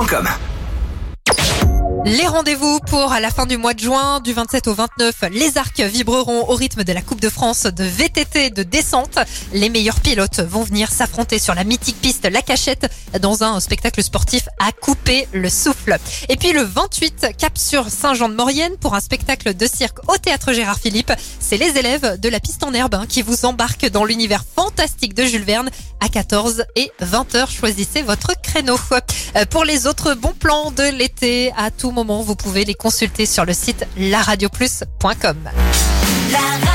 radioplusfm.com. Les rendez-vous pour la fin du mois de juin, du 27 au 29, les arcs vibreront au rythme de la Coupe de France de VTT de descente. Les meilleurs pilotes vont venir s'affronter sur la mythique piste La Cachette dans un spectacle sportif à couper le souffle. Et puis le 28, cap sur Saint-Jean-de-Maurienne pour un spectacle de cirque au théâtre Gérard Philippe. C'est les élèves de la piste en herbe qui vous embarquent dans l'univers fantastique de Jules Verne à 14 et 20h. Choisissez votre créneau. Pour les autres bons plans de l'été, à tout moment, vous pouvez les consulter sur le site laradioplus.com.